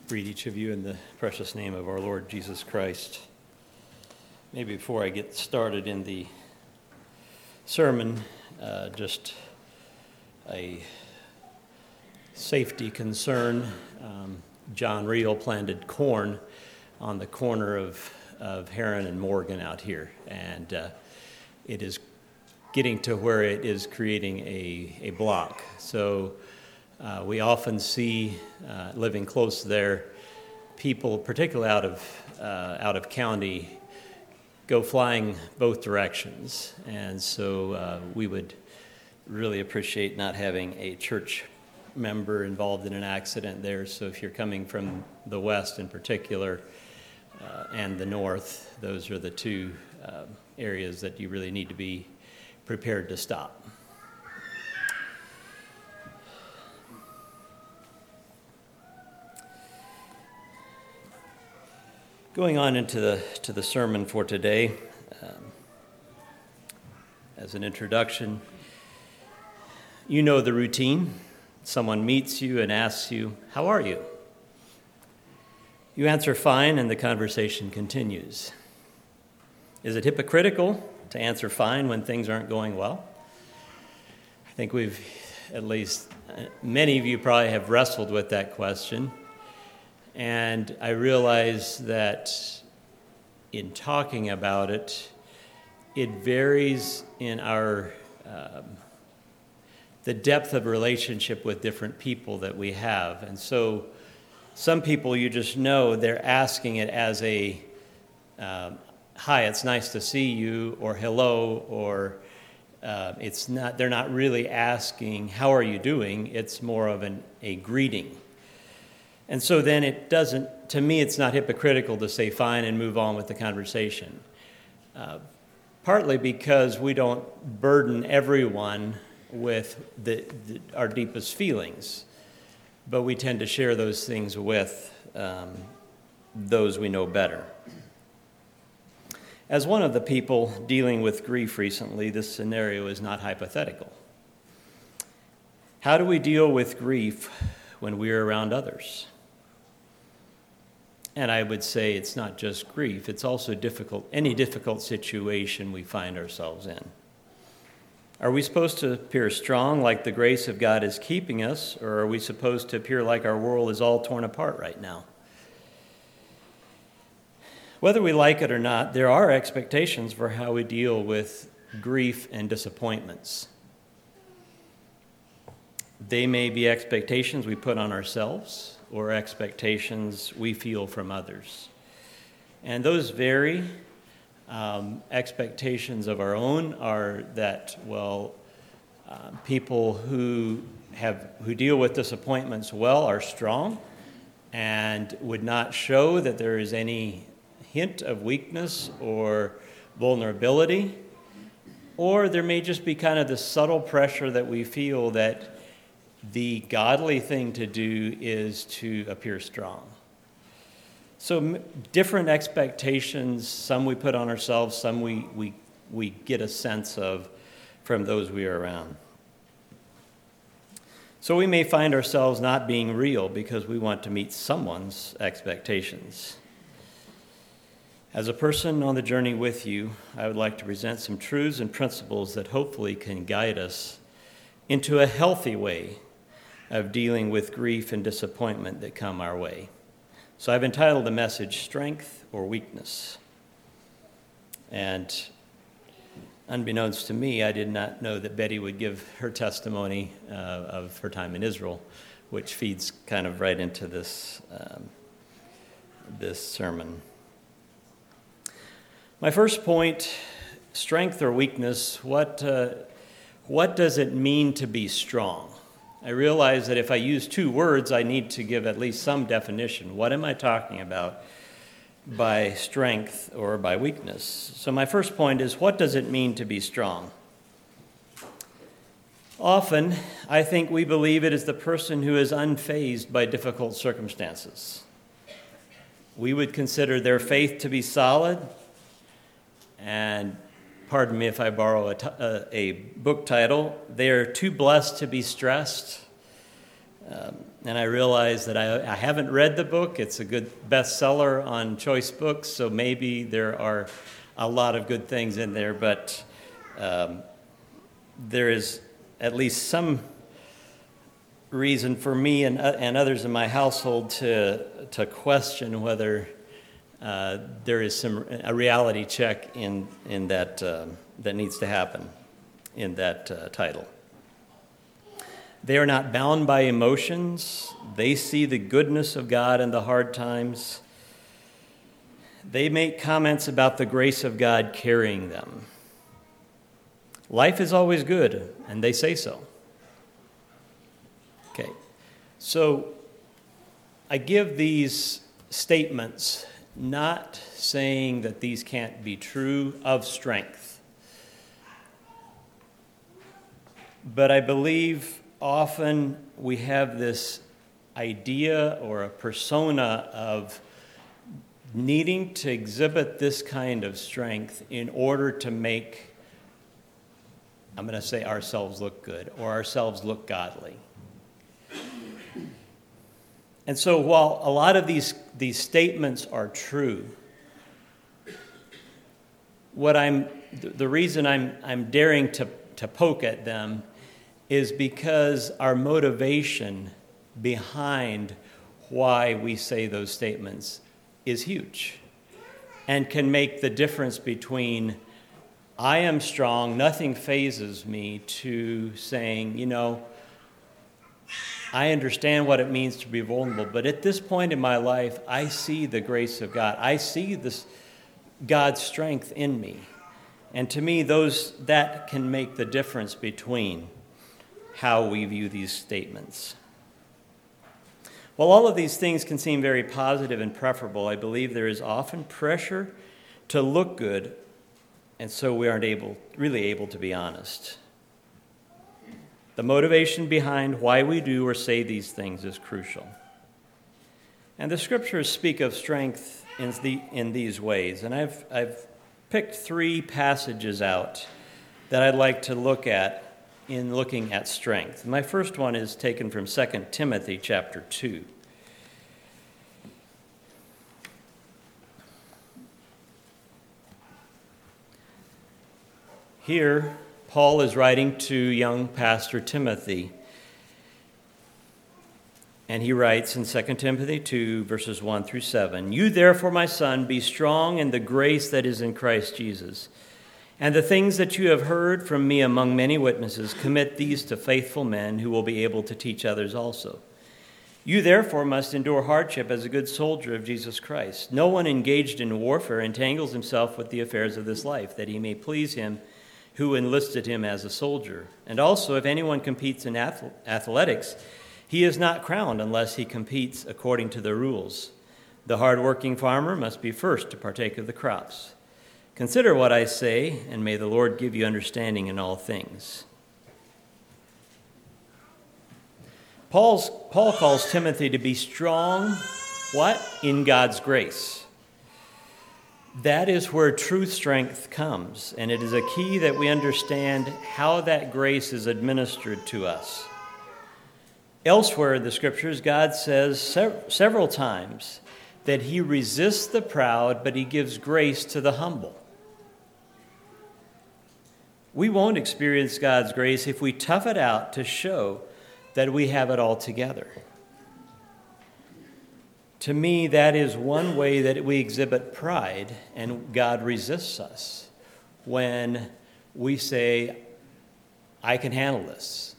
greet each of you in the precious name of our Lord Jesus Christ. Maybe before I get started in the sermon, just a safety concern. John Reel planted corn on the corner of Heron and Morgan out here, and it is getting to where it is creating a block. So we often see, living close there, people, particularly out of county, go flying both directions. And so we would really appreciate not having a church member involved in an accident there. So if you're coming from the west in particular and the north, those are the two areas that you really need to be prepared to stop. Going on into the sermon for today, as an introduction, you know the routine. Someone meets you and asks you, "How are you?" You answer fine, and the conversation continues. Is it hypocritical to answer fine when things aren't going well? I think many of you probably have wrestled with that question. And I realize that in talking about it, it varies in the depth of relationship with different people that we have. And so some people, you just know they're asking it as a hi, it's nice to see you, or hello, or they're not really asking, how are you doing? It's more of a greeting. And so then to me, it's not hypocritical to say fine and move on with the conversation. Partly because we don't burden everyone with our deepest feelings, but we tend to share those things with those we know better. As one of the people dealing with grief recently, this scenario is not hypothetical. How do we deal with grief when we're around others? And I would say it's not just grief, it's also any difficult situation we find ourselves in. Are we supposed to appear strong, like the grace of God is keeping us, or are we supposed to appear like our world is all torn apart right now? Whether we like it or not, there are expectations for how we deal with grief and disappointments. They may be expectations we put on ourselves, or expectations we feel from others. And those vary. Expectations of our own are that, people who deal with disappointments well are strong and would not show that there is any hint of weakness or vulnerability. Or there may just be kind of the subtle pressure that we feel that the godly thing to do is to appear strong. So different expectations, some we put on ourselves, some we get a sense of from those we are around. So we may find ourselves not being real because we want to meet someone's expectations. As a person on the journey with you, I would like to present some truths and principles that hopefully can guide us into a healthy way of dealing with grief and disappointment that come our way. So I've entitled the message, Strength or Weakness. And unbeknownst to me, I did not know that Betty would give her testimony of her time in Israel, which feeds kind of right into this sermon. My first point, strength or weakness, what does it mean to be strong? I realize that if I use two words, I need to give at least some definition. What am I talking about by strength or by weakness? So my first point is, what does it mean to be strong? Often, I think we believe it is the person who is unfazed by difficult circumstances. We would consider their faith to be solid, and pardon me if I borrow a book title, they are too blessed to be stressed. and I realize that I haven't read the book. It's a good bestseller on Choice Books, so maybe there are a lot of good things in there, but there is at least some reason for me and others in my household to question whether there is a reality check in that that needs to happen in that title. They are not bound by emotions. They see the goodness of God in the hard times. They make comments about the grace of God carrying them. Life is always good, and they say so. Okay, so I give these statements not saying that these can't be true of strength, but I believe often we have this idea or a persona of needing to exhibit this kind of strength in order to make, I'm going to say, ourselves look good or ourselves look godly. And so while a lot of these statements are true, the reason I'm daring to poke at them is because our motivation behind why we say those statements is huge and can make the difference between I am strong, nothing phases me, to saying, I understand what it means to be vulnerable, but at this point in my life, I see the grace of God. I see this God's strength in me. And to me, that can make the difference between how we view these statements. While all of these things can seem very positive and preferable, I believe there is often pressure to look good, and so we aren't really able to be honest. The motivation behind why we do or say these things is crucial. And the scriptures speak of strength in these ways, and I've picked 3 passages out that I'd like to look at in looking at strength. My first one is taken from 2 Timothy chapter 2. Here, Paul is writing to young pastor Timothy, and he writes in 2 Timothy 2, verses 1 through 7, "You therefore, my son, be strong in the grace that is in Christ Jesus. And the things that you have heard from me among many witnesses, commit these to faithful men who will be able to teach others also. You therefore must endure hardship as a good soldier of Jesus Christ. No one engaged in warfare entangles himself with the affairs of this life, that he may please him who enlisted him as a soldier. And also, if anyone competes in athletics, he is not crowned unless he competes according to the rules. The hard-working farmer must be first to partake of the crops. Consider what I say, and may the Lord give you understanding in all things." Paul calls Timothy to be strong, what? In God's grace. That is where true strength comes, and it is a key that we understand how that grace is administered to us. Elsewhere in the Scriptures, God says several times that he resists the proud, but he gives grace to the humble. We won't experience God's grace if we tough it out to show that we have it all together. To me, that is one way that we exhibit pride, and God resists us when we say, I can handle this.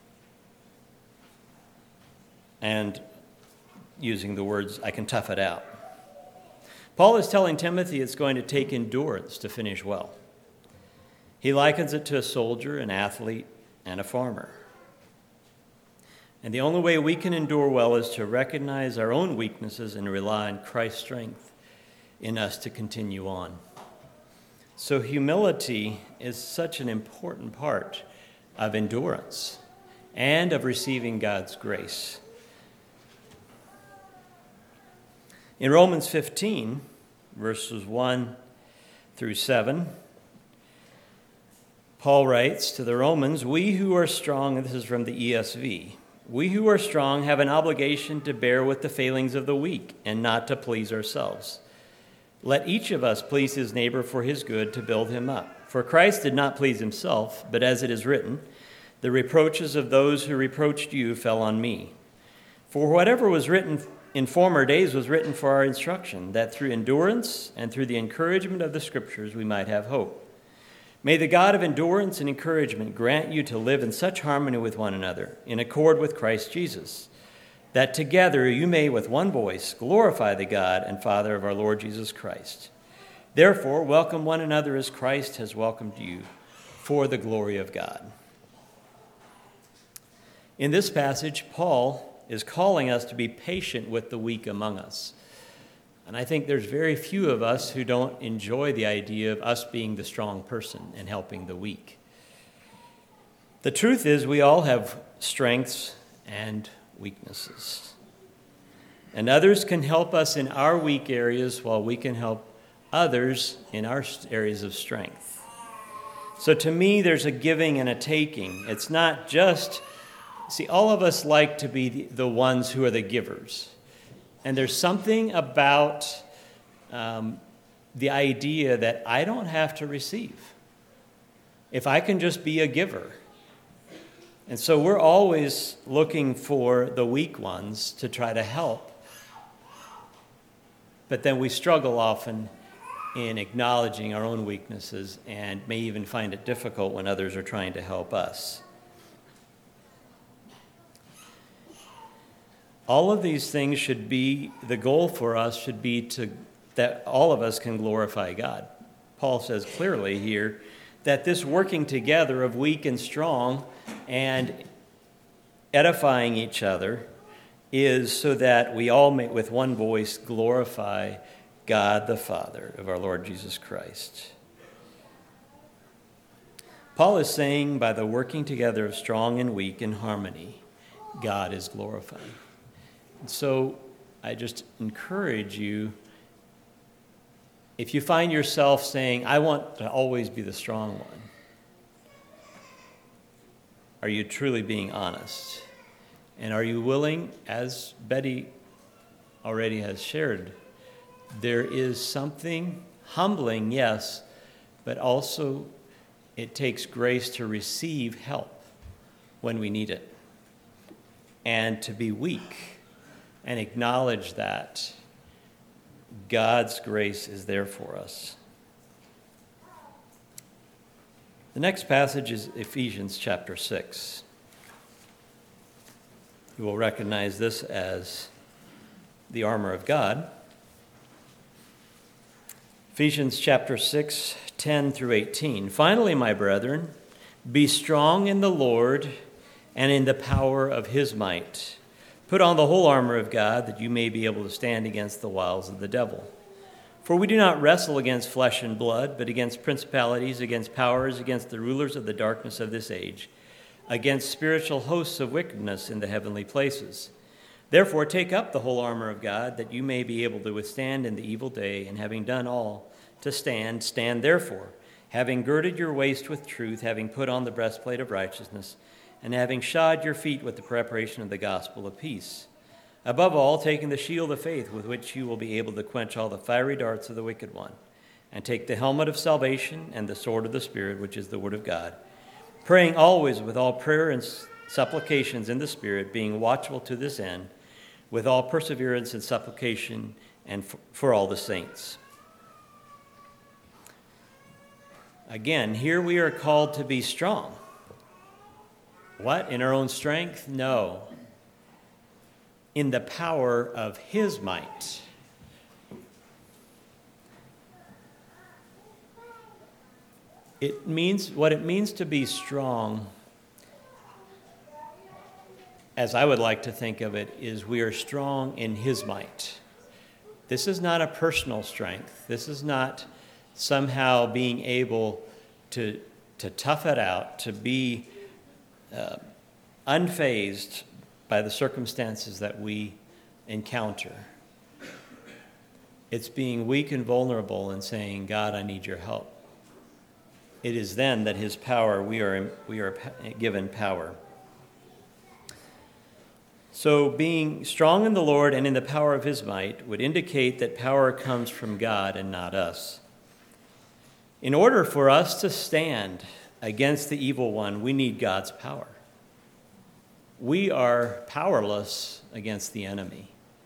And using the words, I can tough it out. Paul is telling Timothy it's going to take endurance to finish well. He likens it to a soldier, an athlete, and a farmer. And the only way we can endure well is to recognize our own weaknesses and rely on Christ's strength in us to continue on. So humility is such an important part of endurance and of receiving God's grace. In Romans 15, verses 1 through 7, Paul writes to the Romans, "We who are strong," and this is from the ESV, we who are strong have an obligation to bear with the failings of the weak and not to please ourselves. Let each of us please his neighbor for his good, to build him up. For Christ did not please himself, but as it is written, the reproaches of those who reproached you fell on me. For whatever was written in former days was written for our instruction, that through endurance and through the encouragement of the Scriptures we might have hope. May the God of endurance and encouragement grant you to live in such harmony with one another, in accord with Christ Jesus, that together you may with one voice glorify the God and Father of our Lord Jesus Christ. Therefore, welcome one another as Christ has welcomed you, for the glory of God. In this passage, Paul is calling us to be patient with the weak among us. And I think there's very few of us who don't enjoy the idea of us being the strong person and helping the weak. The truth is, we all have strengths and weaknesses. And others can help us in our weak areas while we can help others in our areas of strength. So to me, there's a giving and a taking. It's not just, all of us like to be the ones who are the givers. And there's something about the idea that I don't have to receive if I can just be a giver. And so we're always looking for the weak ones to try to help. But then we struggle often in acknowledging our own weaknesses and may even find it difficult when others are trying to help us. All of these things should be, the goal for us should be that all of us can glorify God. Paul says clearly here that this working together of weak and strong and edifying each other is so that we all may with one voice glorify God the Father of our Lord Jesus Christ. Paul is saying by the working together of strong and weak in harmony, God is glorified. And so I just encourage you, if you find yourself saying, I want to always be the strong one, are you truly being honest? And are you willing, as Betty already has shared, there is something humbling, yes, but also it takes grace to receive help when we need it and to be weak and acknowledge that God's grace is there for us. The next passage is Ephesians chapter 6. You will recognize this as the armor of God. Ephesians chapter 6, 10 through 18. Finally, my brethren, be strong in the Lord and in the power of his might. Put on the whole armor of God, that you may be able to stand against the wiles of the devil. For we do not wrestle against flesh and blood, but against principalities, against powers, against the rulers of the darkness of this age, against spiritual hosts of wickedness in the heavenly places. Therefore, take up the whole armor of God, that you may be able to withstand in the evil day, and having done all to stand, stand therefore, having girded your waist with truth, having put on the breastplate of righteousness, and having shod your feet with the preparation of the gospel of peace. Above all, taking the shield of faith, with which you will be able to quench all the fiery darts of the wicked one, and take the helmet of salvation and the sword of the Spirit, which is the word of God, praying always with all prayer and supplications in the Spirit, being watchful to this end, with all perseverance and supplication and for all the saints. Again, here we are called to be strong. What? In our own strength? No. In the power of his might. What it means to be strong, as I would like to think of it, is we are strong in his might. This is not a personal strength. This is not somehow being able to tough it out, to be unfazed by the circumstances that we encounter. It's being weak and vulnerable and saying, God, I need your help. It is then that his power, we are given power. So being strong in the Lord and in the power of his might would indicate that power comes from God and not us. In order for us to stand against the evil one, we need God's power. We are powerless against the enemy.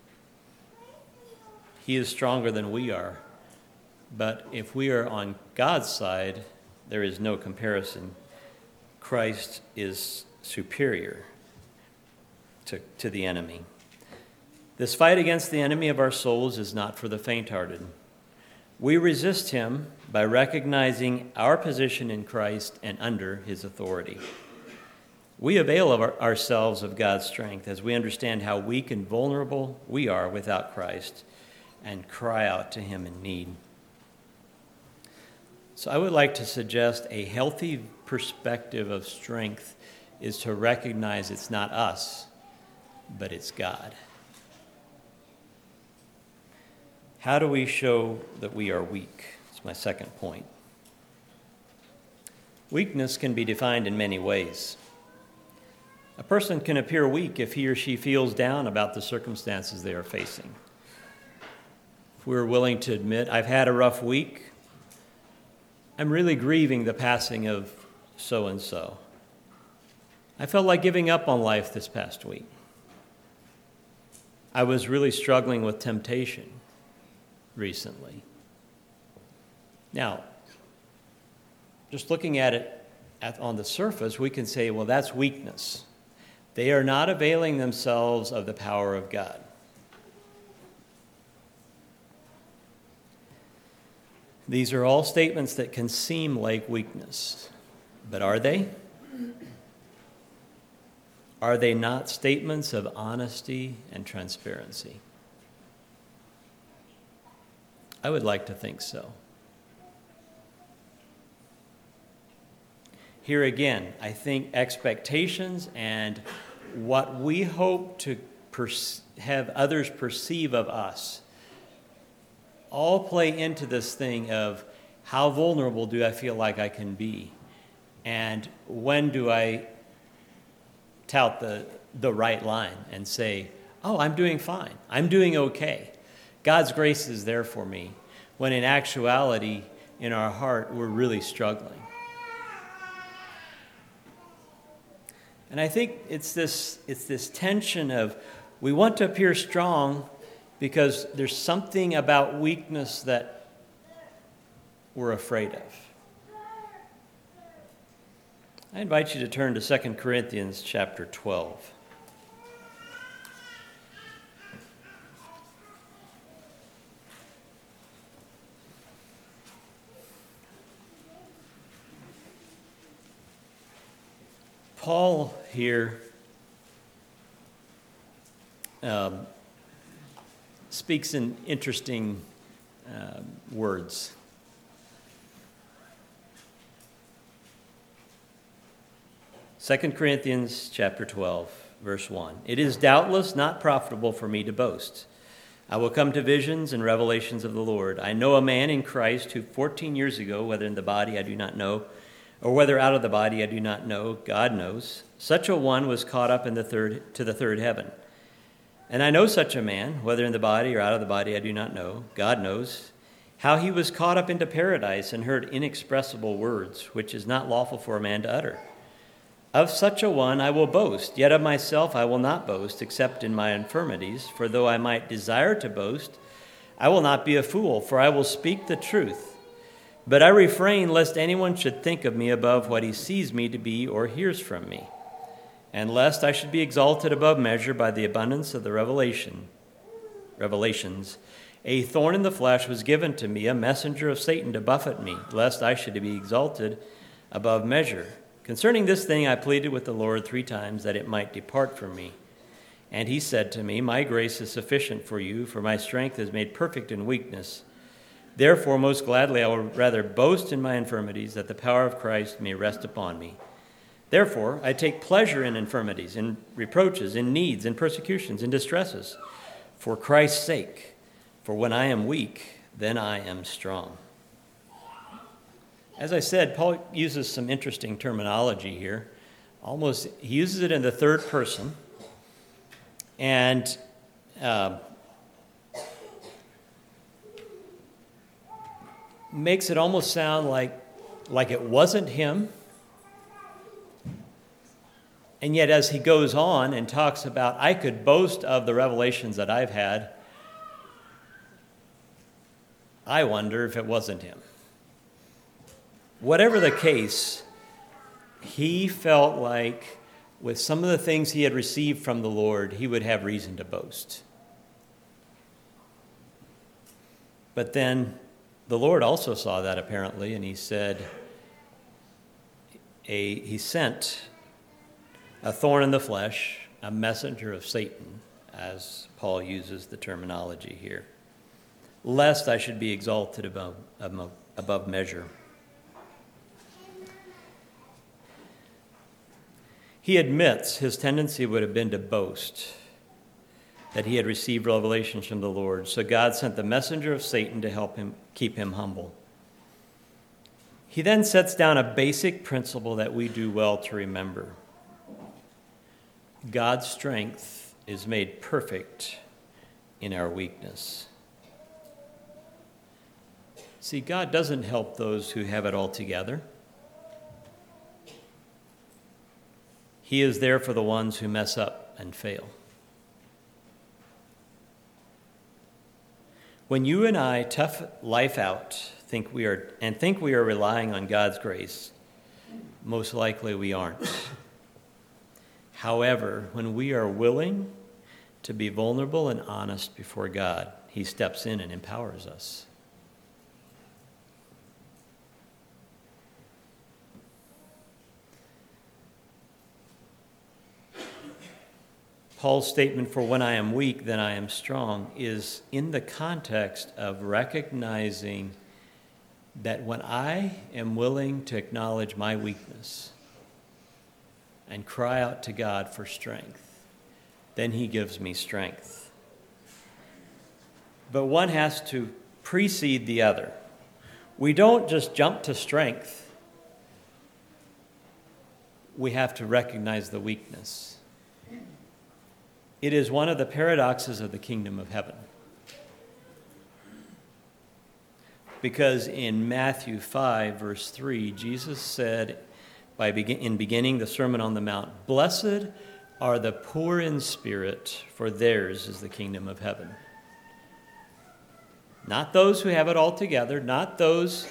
He is stronger than we are. But if we are on God's side, there is no comparison. Christ is superior to the enemy. This fight against the enemy of our souls is not for the faint-hearted. We resist him by recognizing our position in Christ and under his authority. We avail ourselves of God's strength as we understand how weak and vulnerable we are without Christ and cry out to him in need. So I would like to suggest a healthy perspective of strength is to recognize it's not us, but it's God. How do we show that we are weak? It's my second point. Weakness can be defined in many ways. A person can appear weak if he or she feels down about the circumstances they are facing. If we're willing to admit, I've had a rough week, I'm really grieving the passing of so-and-so. I felt like giving up on life this past week. I was really struggling with temptation recently. Now, just looking at it on the surface, we can say, well, that's weakness. They are not availing themselves of the power of God. These are all statements that can seem like weakness, but are they? Are they not statements of honesty and transparency? I would like to think so. Here again, I think expectations and what we hope to have others perceive of us all play into this thing of how vulnerable do I feel like I can be? And when do I tout the right line and say, oh, I'm doing fine. I'm doing okay. God's grace is there for me. When in actuality, in our heart, we're really struggling. And I think it's this tension of we want to appear strong because there's something about weakness that we're afraid of. I invite you to turn to 2 Corinthians chapter 12. Paul here speaks in interesting words. Second Corinthians chapter 12, verse 1. It is doubtless not profitable for me to boast. I will come to visions and revelations of the Lord. I know a man in Christ who 14 years ago, whether in the body I do not know, or whether out of the body I do not know, God knows, such a one was caught up to the third heaven. And I know such a man, whether in the body or out of the body I do not know, God knows, how he was caught up into paradise and heard inexpressible words, which is not lawful for a man to utter. Of such a one I will boast, yet of myself I will not boast, except in my infirmities. For though I might desire to boast, I will not be a fool, for I will speak the truth. But I refrain lest anyone should think of me above what he sees me to be or hears from me, and lest I should be exalted above measure by the abundance of the revelations. A thorn in the flesh was given to me, a messenger of Satan to buffet me, lest I should be exalted above measure. Concerning this thing I pleaded with the Lord 3 times that it might depart from me. And he said to me, my grace is sufficient for you, for my strength is made perfect in weakness. Therefore, most gladly I will rather boast in my infirmities, that the power of Christ may rest upon me. Therefore, I take pleasure in infirmities, in reproaches, in needs, in persecutions, in distresses, for Christ's sake. For when I am weak, then I am strong. As I said, Paul uses some interesting terminology here. He uses it in the third person. And makes it almost sound like it wasn't him. And yet as he goes on and talks about, I could boast of the revelations that I've had, I wonder if it wasn't him. Whatever the case, he felt like with some of the things he had received from the Lord, he would have reason to boast. But then the Lord also saw that apparently, and he said, he sent a thorn in the flesh, a messenger of Satan, as Paul uses the terminology here, lest I should be exalted above measure. He admits his tendency would have been to boast that he had received revelations from the Lord. So God sent the messenger of Satan to help him keep him humble. He then sets down a basic principle that we do well to remember. God's strength is made perfect in our weakness. See, God doesn't help those who have it all together. He is there for the ones who mess up and fail. When you and I tough life out, think we are relying on God's grace, most likely we aren't. However, when we are willing to be vulnerable and honest before God, he steps in and empowers us. Paul's statement for when I am weak, then I am strong is in the context of recognizing that when I am willing to acknowledge my weakness and cry out to God for strength, then he gives me strength. But one has to precede the other. We don't just jump to strength. We have to recognize the weakness. It is one of the paradoxes of the kingdom of heaven. Because in Matthew 5, verse 3, Jesus said, in beginning the Sermon on the Mount, "Blessed are the poor in spirit, for theirs is the kingdom of heaven." Not those who have it all together, not those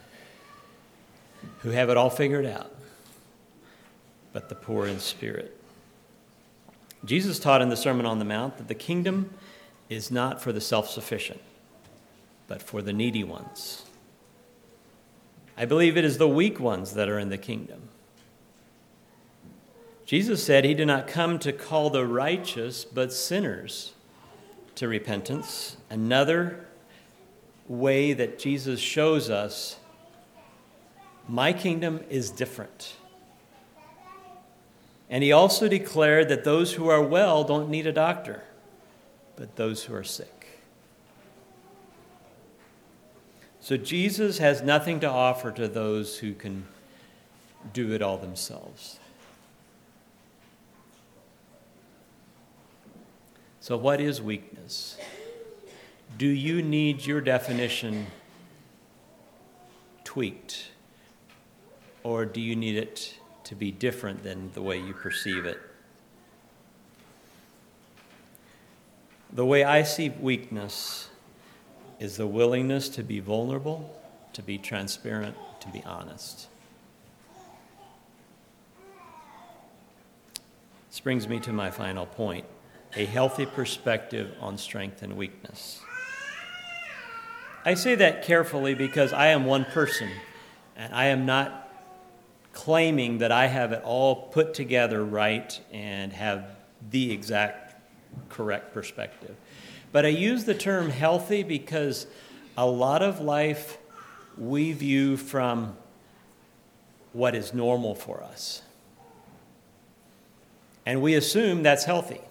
who have it all figured out, but the poor in spirit. Jesus taught in the Sermon on the Mount that the kingdom is not for the self-sufficient, but for the needy ones. I believe it is the weak ones that are in the kingdom. Jesus said he did not come to call the righteous, but sinners to repentance. Another way that Jesus shows us, my kingdom is different. And he also declared that those who are well don't need a doctor, but those who are sick. So Jesus has nothing to offer to those who can do it all themselves. So what is weakness? Do you need your definition tweaked? Or do you need it to be different than the way you perceive it? The way I see weakness is the willingness to be vulnerable, to be transparent, to be honest. This brings me to my final point, a healthy perspective on strength and weakness. I say that carefully because I am one person, and I am not claiming that I have it all put together right and have the exact correct perspective. But I use the term healthy because a lot of life we view from what is normal for us. And we assume that's healthy.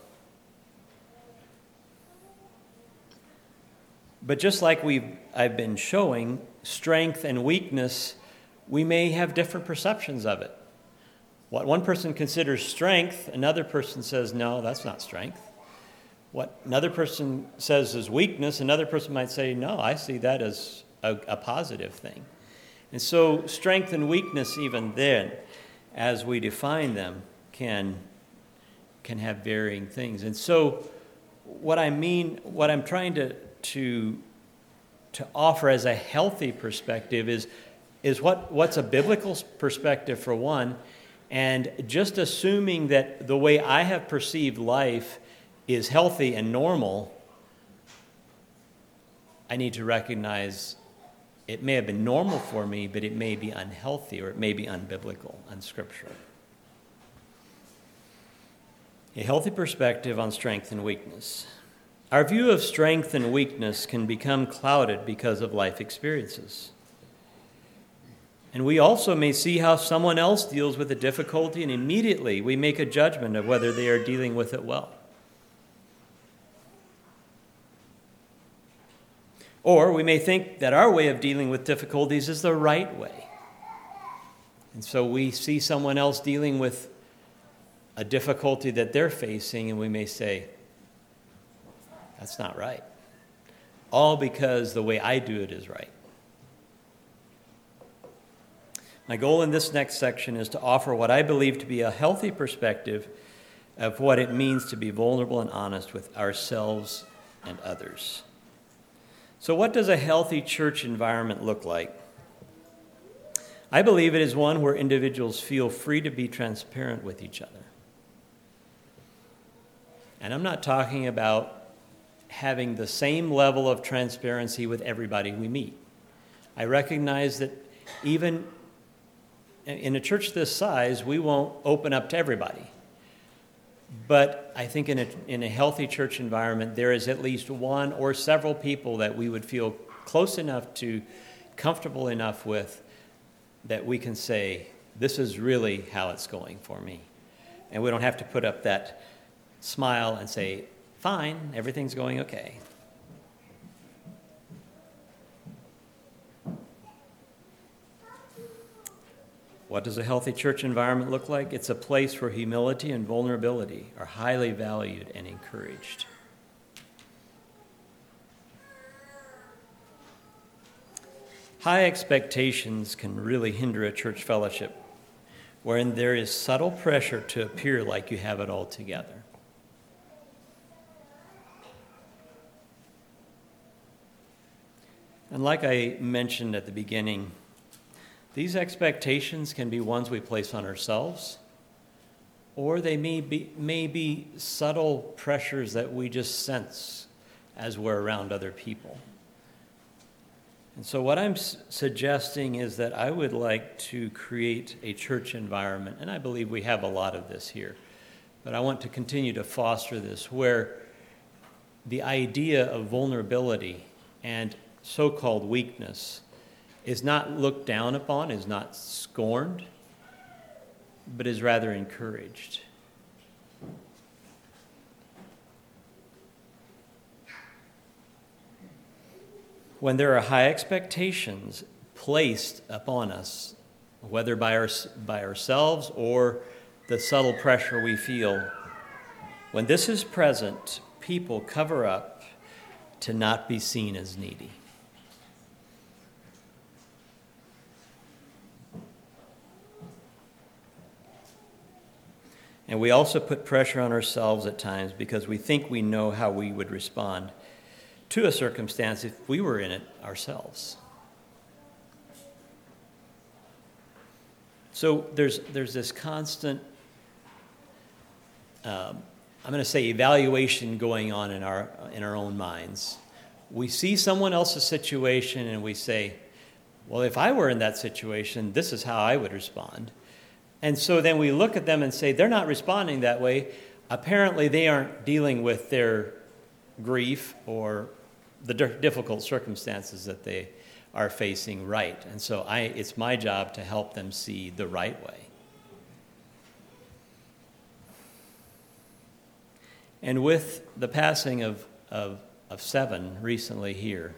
But just like I've been showing, strength and weakness, we may have different perceptions of it. What one person considers strength, another person says, no, that's not strength. What another person says is weakness, another person might say, no, I see that as a positive thing. And so strength and weakness, even then, as we define them, can have varying things. And so what I'm trying to offer as a healthy perspective is what's a biblical perspective for one, and just assuming that the way I have perceived life is healthy and normal, I need to recognize it may have been normal for me, but it may be unhealthy or it may be unbiblical, unscriptural. A healthy perspective on strength and weakness. Our view of strength and weakness can become clouded because of life experiences. And we also may see how someone else deals with a difficulty, and immediately we make a judgment of whether they are dealing with it well. Or we may think that our way of dealing with difficulties is the right way. And so we see someone else dealing with a difficulty that they're facing, and we may say, that's not right. All because the way I do it is right. My goal in this next section is to offer what I believe to be a healthy perspective of what it means to be vulnerable and honest with ourselves and others. So what does a healthy church environment look like? I believe it is one where individuals feel free to be transparent with each other. And I'm not talking about having the same level of transparency with everybody we meet. I recognize that even in a church this size, we won't open up to everybody. But I think in a healthy church environment, there is at least one or several people that we would feel close enough to, comfortable enough with, that we can say, this is really how it's going for me. And we don't have to put up that smile and say, fine, everything's going okay. What does a healthy church environment look like? It's a place where humility and vulnerability are highly valued and encouraged. High expectations can really hinder a church fellowship wherein there is subtle pressure to appear like you have it all together. And like I mentioned at the beginning, these expectations can be ones we place on ourselves, or they may be subtle pressures that we just sense as we're around other people. And so what I'm suggesting is that I would like to create a church environment, and I believe we have a lot of this here, but I want to continue to foster this, where the idea of vulnerability and so-called weakness is not looked down upon, is not scorned, but is rather encouraged. When there are high expectations placed upon us, whether by ourselves or the subtle pressure we feel, when this is present, people cover up to not be seen as needy. And we also put pressure on ourselves at times because we think we know how we would respond to a circumstance if we were in it ourselves. So there's this constant, I'm going to say, evaluation going on in our own minds. We see someone else's situation and we say, well, if I were in that situation, this is how I would respond. And so then we look at them and say, they're not responding that way. Apparently they aren't dealing with their grief or the difficult circumstances that they are facing right. And so it's my job to help them see the right way. And with the passing of Seven recently here,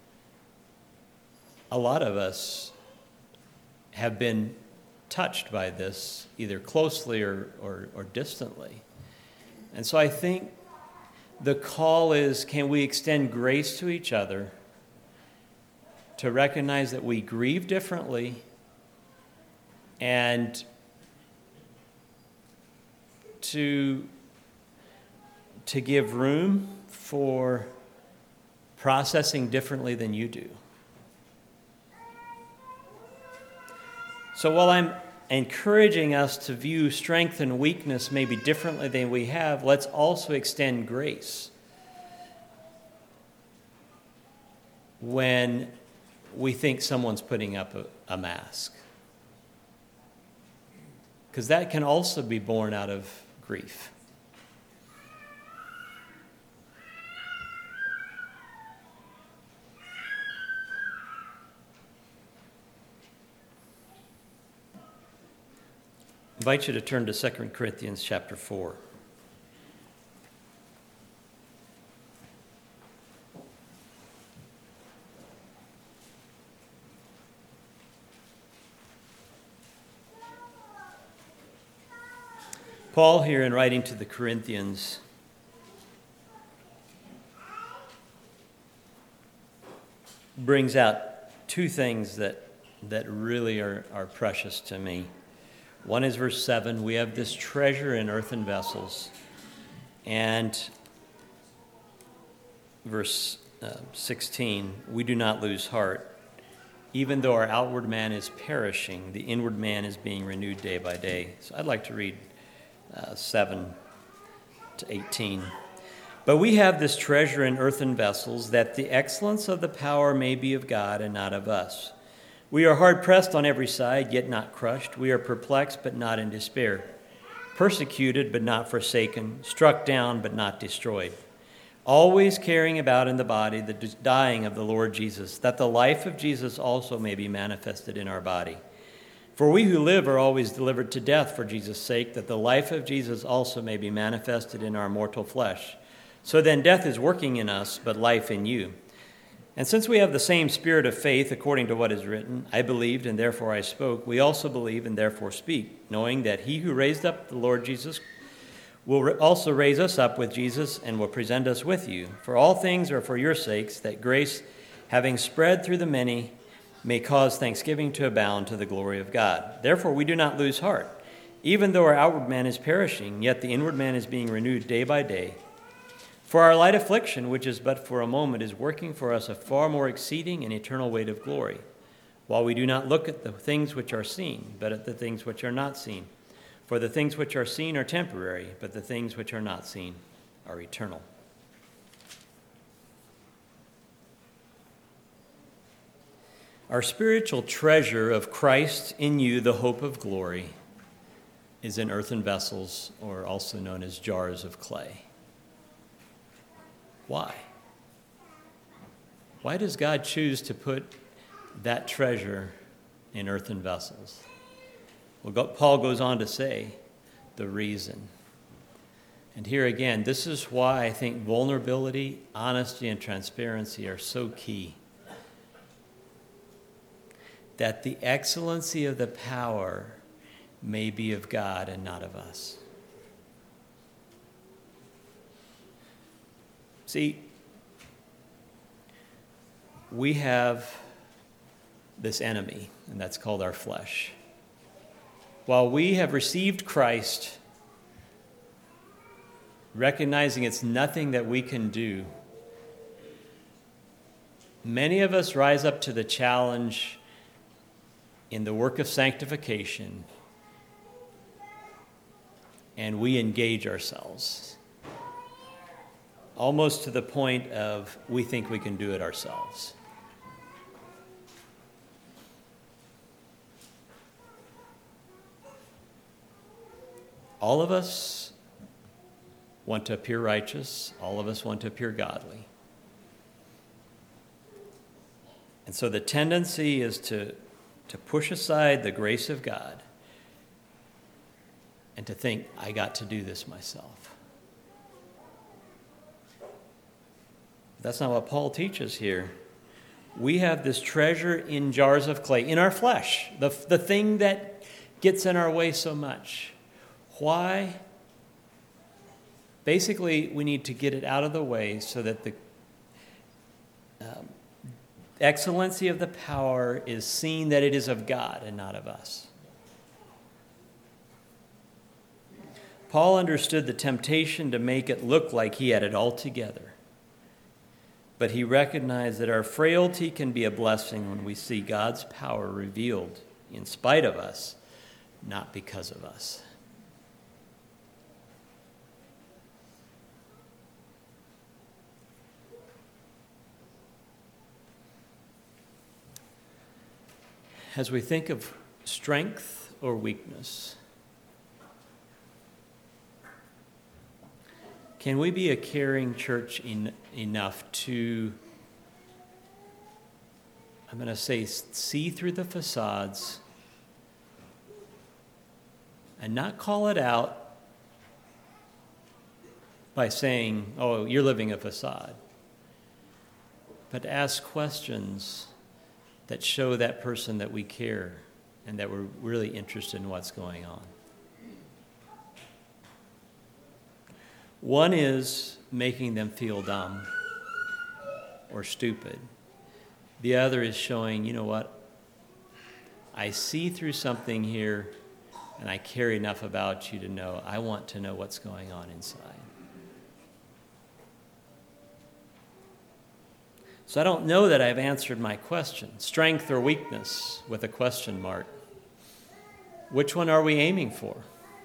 a lot of us have been touched by this, either closely or distantly. And so I think The call is, can we extend grace to each other to recognize that we grieve differently and to give room for processing differently than you do. So while I'm encouraging us to view strength and weakness maybe differently than we have, let's also extend grace when we think someone's putting up a mask. Because that can also be born out of grief. I invite you to turn to 2 Corinthians chapter 4. Paul here, in writing to the Corinthians, brings out two things that really are precious to me. One is verse 7, we have this treasure in earthen vessels. And verse 16, we do not lose heart. Even though our outward man is perishing, the inward man is being renewed day by day. So I'd like to read 7 to 18. But we have this treasure in earthen vessels, that the excellence of the power may be of God and not of us. We are hard-pressed on every side, yet not crushed. We are perplexed, but not in despair. Persecuted, but not forsaken. Struck down, but not destroyed. Always carrying about in the body the dying of the Lord Jesus, that the life of Jesus also may be manifested in our body. For we who live are always delivered to death for Jesus' sake, that the life of Jesus also may be manifested in our mortal flesh. So then death is working in us, but life in you. And since we have the same spirit of faith, according to what is written, I believed and therefore I spoke, we also believe and therefore speak, knowing that he who raised up the Lord Jesus will also raise us up with Jesus and will present us with you. For all things are for your sakes, that grace, having spread through the many, may cause thanksgiving to abound to the glory of God. Therefore we do not lose heart. Even though our outward man is perishing, yet the inward man is being renewed day by day. For our light affliction, which is but for a moment, is working for us a far more exceeding and eternal weight of glory, while we do not look at the things which are seen, but at the things which are not seen. For the things which are seen are temporary, but the things which are not seen are eternal. Our spiritual treasure of Christ in you, the hope of glory, is in earthen vessels, or also known as jars of clay. Why? Why does God choose to put that treasure in earthen vessels? Well, Paul goes on to say the reason. And here again, this is why I think vulnerability, honesty, and transparency are so key. That the excellency of the power may be of God and not of us. See, we have this enemy, and that's called our flesh. While we have received Christ, recognizing it's nothing that we can do, many of us rise up to the challenge in the work of sanctification, and we engage ourselves. Almost to the point of we think we can do it ourselves. All of us want to appear righteous. All of us want to appear godly. And so the tendency is to push aside the grace of God and to think, I got to do this myself. That's not what Paul teaches here. We have this treasure in jars of clay, in our flesh, the thing that gets in our way so much. Why? Basically, we need to get it out of the way so that the excellency of the power is seen that it is of God and not of us. Paul understood the temptation to make it look like he had it all together. But he recognized that our frailty can be a blessing when we see God's power revealed in spite of us, not because of us. As we think of strength or weakness, can we be a caring church enough to, I'm going to say, see through the facades and not call it out by saying, oh, you're living a facade, but ask questions that show that person that we care and that we're really interested in what's going on. One is making them feel dumb or stupid. The other is showing, you know what? I see through something here, and I care enough about you to know I want to know what's going on inside. So I don't know that I've answered my question. Strength or weakness with a question mark. Which one are we aiming for?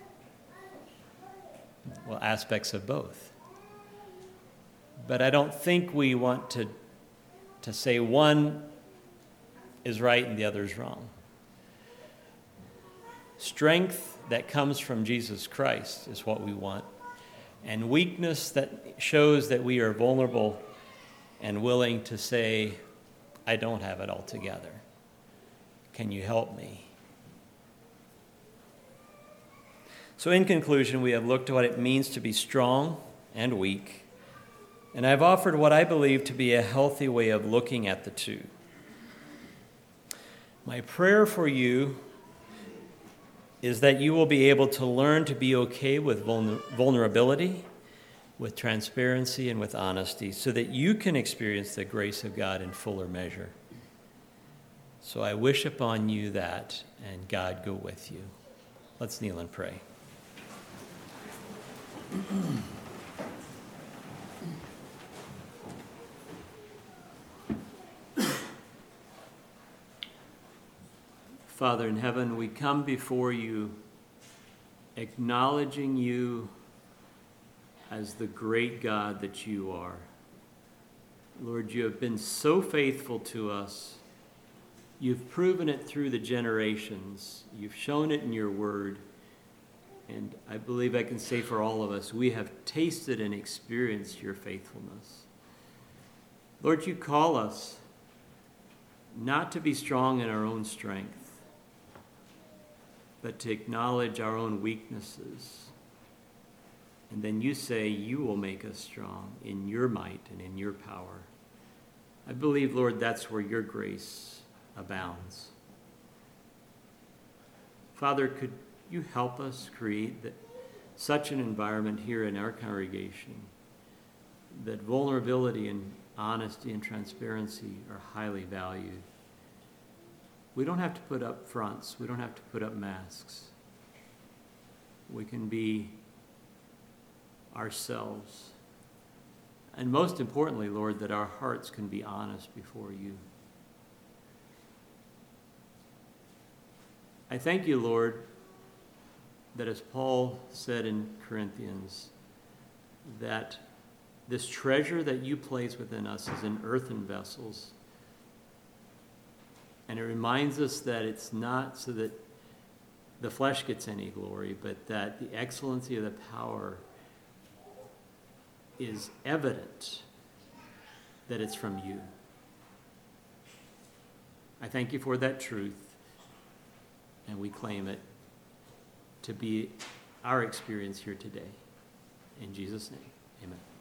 Well, aspects of both. But I don't think we want to say one is right and the other is wrong. Strength that comes from Jesus Christ is what we want. And weakness that shows that we are vulnerable and willing to say, I don't have it all together. Can you help me? So in conclusion, we have looked at what it means to be strong and weak, and I've offered what I believe to be a healthy way of looking at the two. My prayer for you is that you will be able to learn to be okay with vulnerability, with transparency, and with honesty, so that you can experience the grace of God in fuller measure. So I wish upon you that, and God go with you. Let's kneel and pray. Father in heaven, we come before you acknowledging you as the great God that you are. Lord, you have been so faithful to us. You've proven it through the generations. You've shown it in your word. And I believe I can say for all of us, we have tasted and experienced your faithfulness. Lord, you call us not to be strong in our own strength, but to acknowledge our own weaknesses. And then you say you will make us strong in your might and in your power. I believe, Lord, that's where your grace abounds. Father, could you help us create such an environment here in our congregation that vulnerability and honesty and transparency are highly valued. We don't have to put up fronts. We don't have to put up masks. We can be ourselves. And most importantly, Lord, that our hearts can be honest before you. I thank you, Lord, that as Paul said in Corinthians, that this treasure that you place within us is in earthen vessels. And it reminds us that it's not so that the flesh gets any glory, but that the excellency of the power is evident that it's from you. I thank you for that truth, and we claim it to be our experience here today. In Jesus' name, amen.